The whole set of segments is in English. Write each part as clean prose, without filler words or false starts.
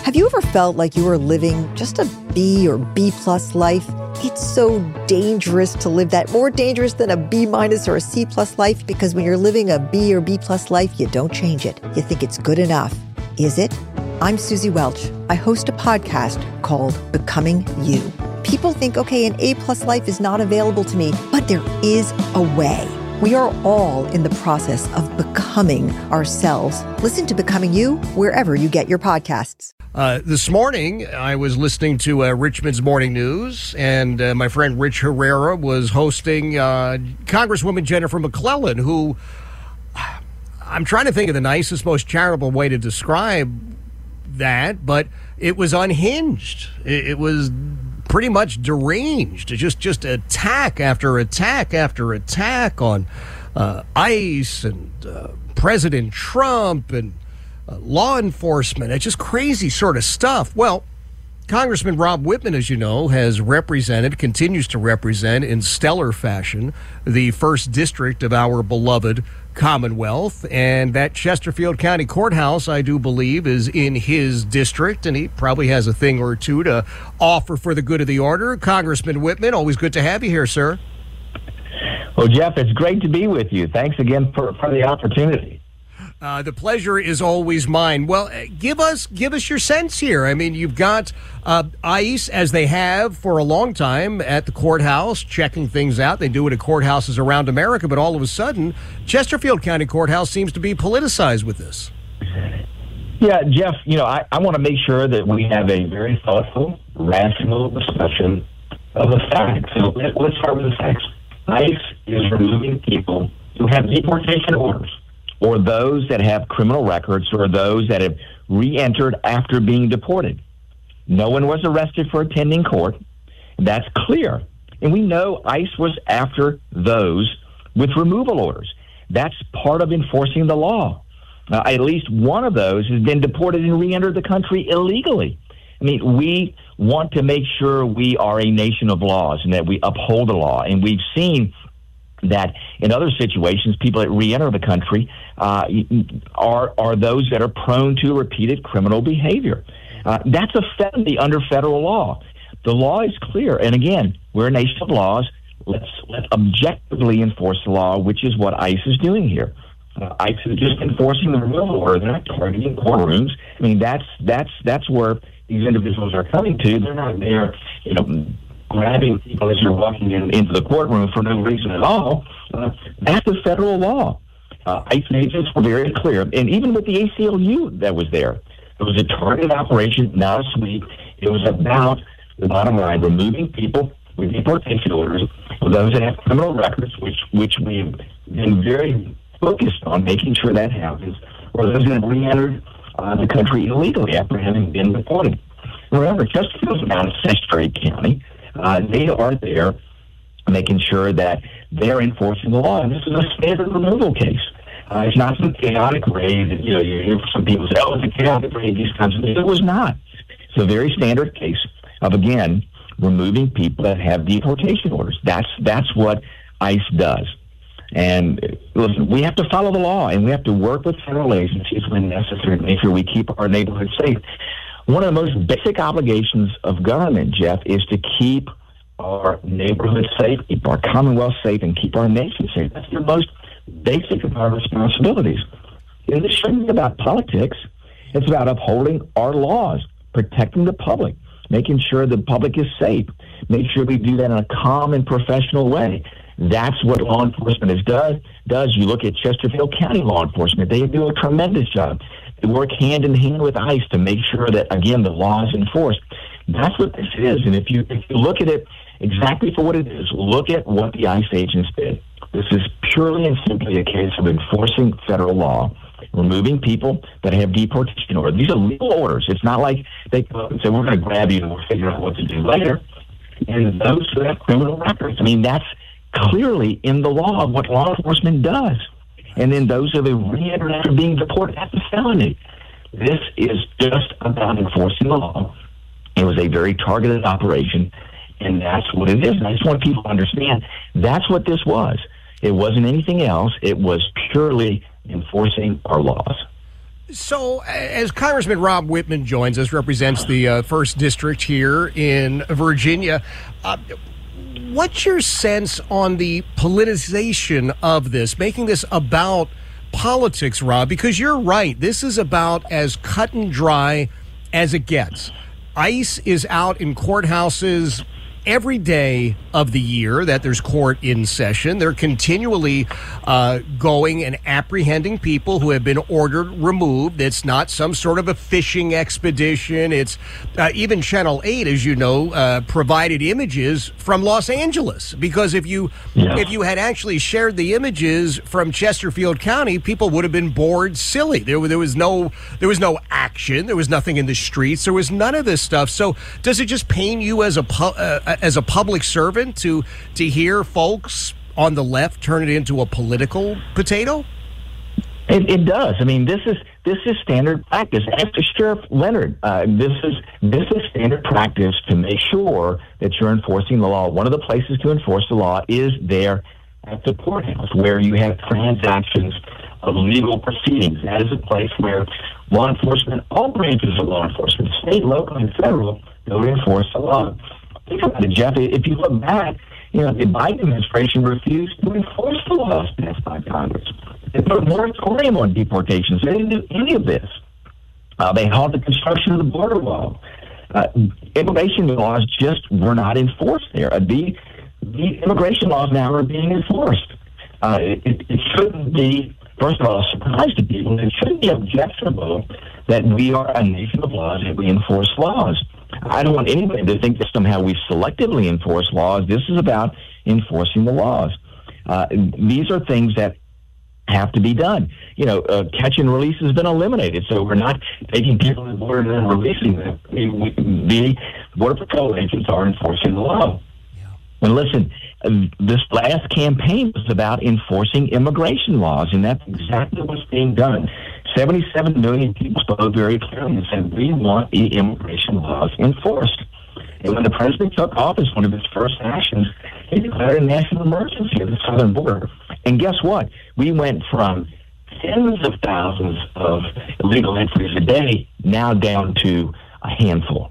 Have you ever felt like you were living just a B or B plus life? It's so dangerous to live that, more dangerous than a B minus or a C plus life, because when you're living a B or B plus life, you don't change it. You think it's good enough. Is it? I'm Susie Welch. I host a podcast called Becoming You. People think, okay, an A plus life is not available to me, but there is a way. We are all in the process of becoming ourselves. Listen to Becoming You wherever you get your podcasts. This morning, I was listening to Richmond's Morning News, and my friend Rich Herrera was hosting Congresswoman Jennifer McClellan, who I'm trying to think of the nicest, most charitable way to describe that, but it was unhinged. It was pretty much deranged. Just attack after attack after attack on ICE and President Trump and law enforcement. It's just crazy sort of stuff. Well, Congressman Rob Wittman, as you know, continues to represent in stellar fashion the 1st District of our beloved Commonwealth. And that Chesterfield County Courthouse, I do believe, is in his district, and he probably has a thing or two to offer for the good of the order. Congressman Wittman, always good to have you here, sir. Well, Jeff, it's great to be with you. Thanks again for the opportunity. The pleasure is always mine. Well, give us your sense here. I mean, you've got ICE, as they have for a long time, at the courthouse, checking things out. They do it at courthouses around America, but all of a sudden, Chesterfield County Courthouse seems to be politicized with this. Yeah, Jeff, I want to make sure that we have a very thoughtful, rational discussion of the facts. So let's start with the facts. ICE is removing people who have deportation orders, or those that have criminal records, or those that have re-entered after being deported. No one was arrested for attending court. That's clear. And we know ICE was after those with removal orders. That's part of enforcing the law. At least one of those has been deported and re-entered the country illegally. I mean, we want to make sure we are a nation of laws and that we uphold the law. And we've seen that in other situations, people that re-enter the country are those that are prone to repeated criminal behavior. That's a felony under federal law. The law is clear. And again, we're a nation of laws. Let's objectively enforce the law, which is what ICE is doing here. ICE is just enforcing the removal order. They're not targeting courtrooms. I mean, that's where these individuals are coming to. They're not there, grabbing people as you're walking into the courtroom for no reason at all. That's a federal law. ICE agents were very clear. And even with the ACLU that was there, it was a targeted operation, not a sweep. It was about, the bottom line, removing people with deportation orders, those that have criminal records, which we've been very focused on making sure that happens, or those that have re-entered the country illegally after having been deported. Remember, Chesterfield's not a sanctuary county. They are there making sure that they're enforcing the law. And this is a standard removal case. It's not some chaotic raid that, you hear some people say, oh, it's a chaotic raid, these kinds of things. It was not. It's a very standard case of, again, removing people that have deportation orders. That's what ICE does. And listen, we have to follow the law, and we have to work with federal agencies when necessary to make sure we keep our neighborhoods safe. One of the most basic obligations of government, Jeff, is to keep our neighborhoods safe, keep our Commonwealth safe, and keep our nation safe. That's the most basic of our responsibilities. And this shouldn't be about politics. It's about upholding our laws, protecting the public, making sure the public is safe, make sure we do that in a calm and professional way. That's what law enforcement does. You look at Chesterfield County law enforcement, they do a tremendous job. They work hand in hand with ICE to make sure that, again, the law is enforced. That's what this is. And if you look at it exactly for what it is, look at what the ICE agents did. This is purely and simply a case of enforcing federal law, removing people that have deportation orders. These are legal orders. It's not like they come up and say, we're going to grab you and we'll figure out what to do later. And those who have criminal records, I mean, that's clearly in the law of what law enforcement does. And then those who have re-entered after being deported, that's a felony. This is just about enforcing the law. It was a very targeted operation, and that's what it is. And I just want people to understand that's what this was. It wasn't anything else. It was purely enforcing our laws. So, as Congressman Rob Wittman joins us, represents the 1st District here in Virginia, what's your sense on the politicization of this, making this about politics, Rob? Because you're right, this is about as cut and dry as it gets. ICE is out in courthouses every day of the year that there's court in session. They're continually going and apprehending people who have been ordered removed. It's not some sort of a fishing expedition. It's even Channel 8, as you know, provided images from Los Angeles, because if you had actually shared the images from Chesterfield County, people would have been bored silly. There was no action. There was nothing in the streets. There was none of this stuff. So does it just pain you as a public servant to hear folks on the left turn it into a political potato? It does. I mean, this is standard practice. After Sheriff Leonard, this is standard practice to make sure that you're enforcing the law. One of the places to enforce the law is there at the courthouse, where you have transactions of legal proceedings. That is a place where law enforcement, all branches of law enforcement, state, local, and federal, go to enforce the law. Think about it, Jeff. If you look back, the Biden administration refused to enforce the laws passed by Congress. They put a moratorium on deportations. They didn't do any of this. They halted the construction of the border wall. Immigration laws just were not enforced there. The immigration laws now are being enforced. It shouldn't be, first of all, a surprise to people. It shouldn't be objectionable that we are a nation of laws and we enforce laws. I don't want anybody to think that somehow we selectively enforce laws. This is about enforcing the laws. These are things that have to be done. Catch and release has been eliminated, so we're not taking people to the border and then releasing them. The Border Patrol agents are enforcing the law. Yeah. And listen, this last campaign was about enforcing immigration laws, and that's exactly what's being done. 77 million people spoke very clearly and said, we want the immigration laws enforced. And when the president took office, one of his first actions, he declared a national emergency at the southern border. And guess what? We went from tens of thousands of illegal entries a day now down to a handful.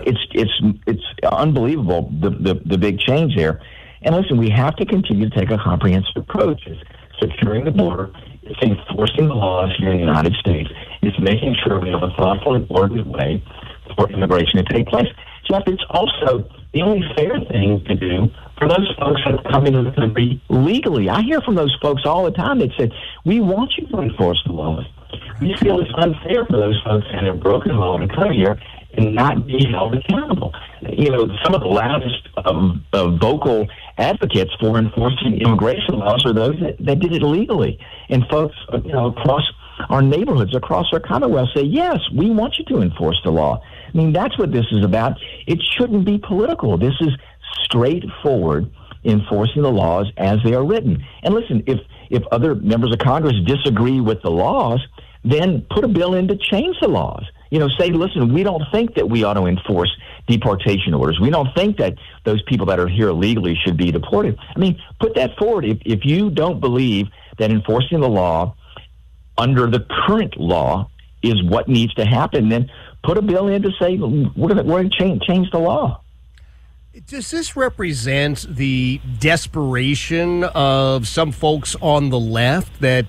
It's unbelievable, the big change there. And listen, we have to continue to take a comprehensive approach. It's securing the border. It's enforcing the laws here in the United States. It's making sure we have a thoughtful and orderly way for immigration to take place. Jeff, it's also the only fair thing to do for those folks that are coming to the country legally. I hear from those folks all the time that say, we want you to enforce the laws. We feel it's unfair for those folks that have broken the law to come here and not be held accountable. Some of the loudest vocal advocates for enforcing immigration laws are those that did it illegally. And folks, across our neighborhoods, across our Commonwealth say, yes, we want you to enforce the law. I mean, that's what this is about. It shouldn't be political. This is straightforward enforcing the laws as they are written. And listen, if other members of Congress disagree with the laws, then put a bill in to change the laws. Say, listen, we don't think that we ought to enforce deportation orders. We don't think that those people that are here illegally should be deported. I mean, put that forward. If you don't believe that enforcing the law under the current law is what needs to happen, then put a bill in to say we're going to change the law. Does this represent the desperation of some folks on the left that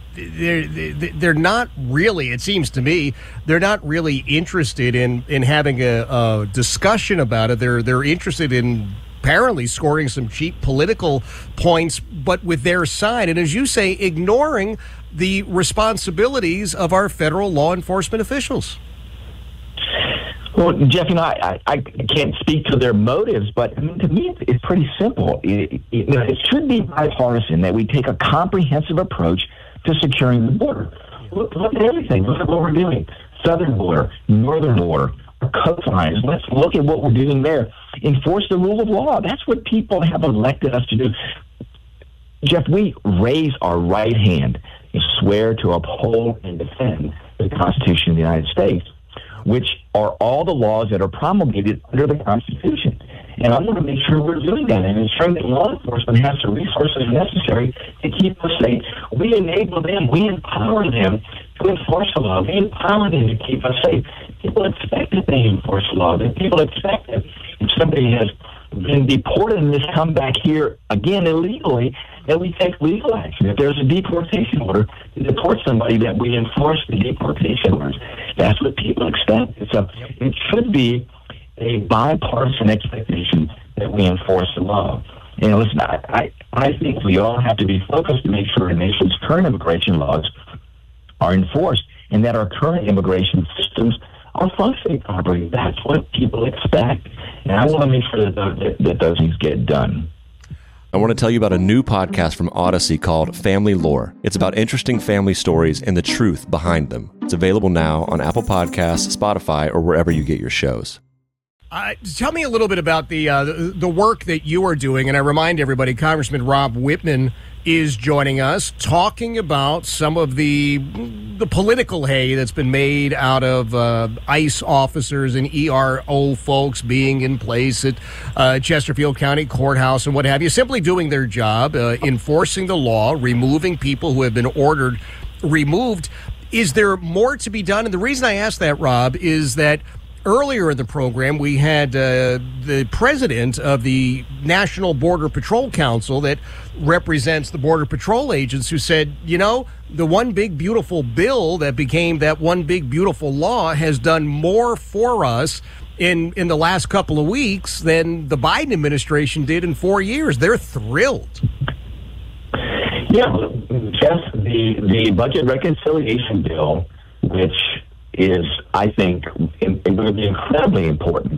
they're not really, it seems to me, they're not really interested in having a discussion about it. They're interested in apparently scoring some cheap political points, but with their side. And as you say, ignoring the responsibilities of our federal law enforcement officials. Well, Jeff, I can't speak to their motives, but to me, it's pretty simple. It should be bipartisan that we take a comprehensive approach to securing the border. Look at everything. Look at what we're doing. Southern border, northern border, our coastlines. Let's look at what we're doing there. Enforce the rule of law. That's what people have elected us to do. Jeff, we raise our right hand and swear to uphold and defend the Constitution of the United States, which are all the laws that are promulgated under the Constitution. And I want to make sure we're doing that and ensuring that law enforcement has the resources necessary to keep us safe. We enable them, we empower them to enforce the law. We empower them to keep us safe. People expect that they enforce the law. People expect that if somebody has been deported and has come back here again illegally, that we take legal action. If there's a deportation order to deport somebody, that we enforce the deportation orders. That's what people expect. So it should be a bipartisan expectation that we enforce the law. And listen, I think we all have to be focused to make sure our nation's current immigration laws are enforced and that our current immigration systems are functioning properly. That's what people expect. And I want to make sure that those things get done. I want to tell you about a new podcast from Odyssey called Family Lore. It's about interesting family stories and the truth behind them. It's available now on Apple Podcasts, Spotify, or wherever you get your shows. Tell me a little bit about the work that you are doing. And I remind everybody, Congressman Rob Wittman is joining us, talking about some of the political hay that's been made out of ICE officers and ERO folks being in place at Chesterfield County Courthouse and what have you, simply doing their job, enforcing the law, removing people who have been ordered removed. Is there more to be done? And the reason I ask that, Rob, is that earlier in the program, we had the president of the National Border Patrol Council that represents the Border Patrol agents who said, you know, the one big beautiful bill that became that one big beautiful law has done more for us in the last couple of weeks than the Biden administration did in 4 years. They're thrilled. Yeah, Jeff, the budget reconciliation bill, which is, I think, going to be incredibly important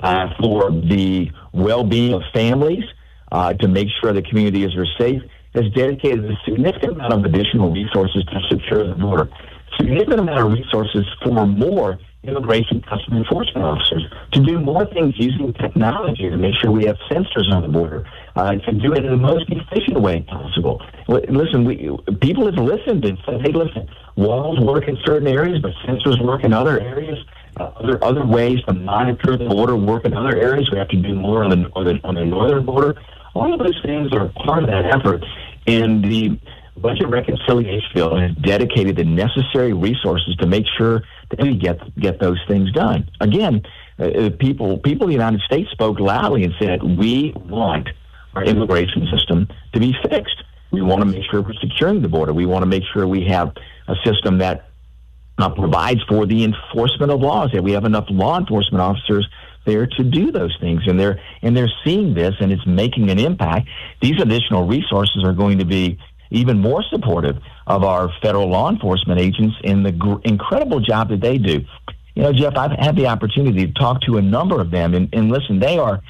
for the well-being of families, to make sure the communities are safe, has dedicated a significant amount of additional resources to secure the border, significant amount of resources for more immigration customs enforcement officers to do more things using technology to make sure we have sensors on the border, to do it in the most efficient way possible. Listen, people have listened and said, hey, listen, walls work in certain areas, but sensors work in other areas. Other ways to monitor the border work in other areas. We have to do more on the northern border. All of those things are part of that effort. And the budget reconciliation bill has dedicated the necessary resources to make sure that we get those things done. Again, people in the United States spoke loudly and said, we want our immigration system to be fixed. We want to make sure we're securing the border. We want to make sure we have a system that provides for the enforcement of laws, that we have enough law enforcement officers there to do those things. And they're seeing this, and it's making an impact. These additional resources are going to be even more supportive of our federal law enforcement agents in the incredible job that they do. You know, Jeff, I've had the opportunity to talk to a number of them, and listen, they are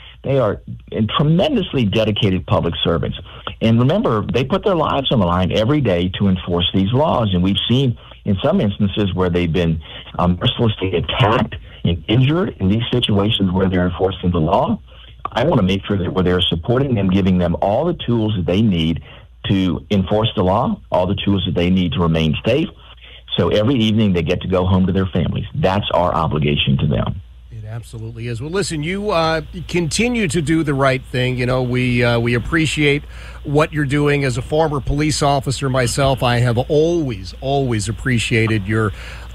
tremendously dedicated public servants. And remember, they put their lives on the line every day to enforce these laws. And we've seen in some instances where they've been mercilessly attacked and injured in these situations where they're enforcing the law. I want to make sure that we're there supporting them, giving them all the tools that they need to enforce the law, all the tools that they need to remain safe. So every evening they get to go home to their families. That's our obligation to them. It absolutely is. Well, listen, you continue to do the right thing. You know, we appreciate what you're doing. As a former police officer myself, I have always appreciated your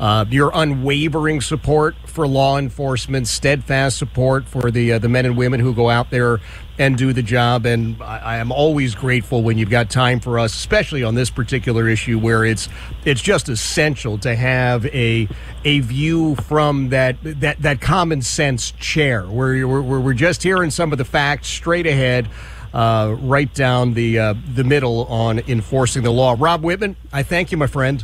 unwavering support for law enforcement, steadfast support for the men and women who go out there and do the job. And I am always grateful when you've got time for us, especially on this particular issue where it's just essential to have a view from that common sense chair where we're just hearing some of the facts straight ahead, right down the middle on enforcing the law. Rob Wittman, I thank you, my friend.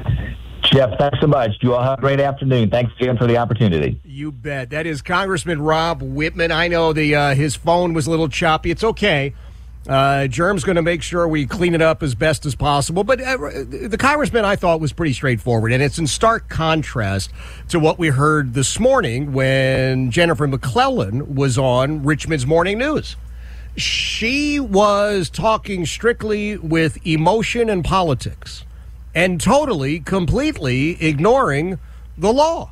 Jeff, thanks so much. You all have a great afternoon. Thanks again for the opportunity. You bet. That is Congressman Rob Wittman. I know his phone was a little choppy. It's okay. Germ's going to make sure we clean it up as best as possible. But the congressman, I thought, was pretty straightforward. And it's in stark contrast to what we heard this morning when Jennifer McClellan was on Richmond's Morning News. She was talking strictly with emotion and politics and totally, completely ignoring the law.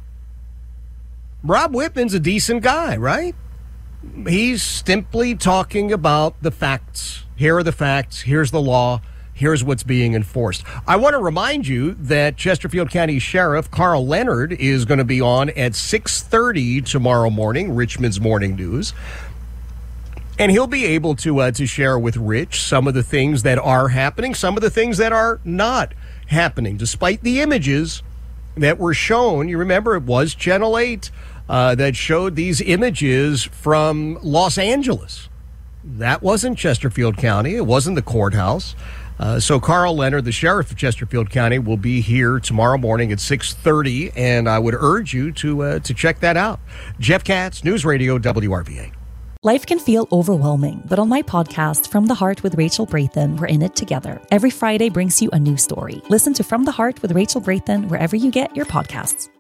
Rob Wittman's a decent guy, right? He's simply talking about the facts. Here are the facts. Here's the law. here's what's being enforced. I want to remind you that Chesterfield County Sheriff Carl Leonard is going to be on at 6:30 tomorrow morning, Richmond's Morning News. And he'll be able to share with Rich some of the things that are happening, some of the things that are not happening, despite the images that were shown. You remember it was Channel 8 that showed these images from Los Angeles. That wasn't Chesterfield County. It wasn't the courthouse. So Carl Leonard, the sheriff of Chesterfield County, will be here tomorrow morning at 6:30, and I would urge you to check that out. Jeff Katz, News Radio WRVA. Life can feel overwhelming, but on my podcast, From the Heart with Rachel Brathen, we're in it together. Every Friday brings you a new story. Listen to From the Heart with Rachel Brathen wherever you get your podcasts.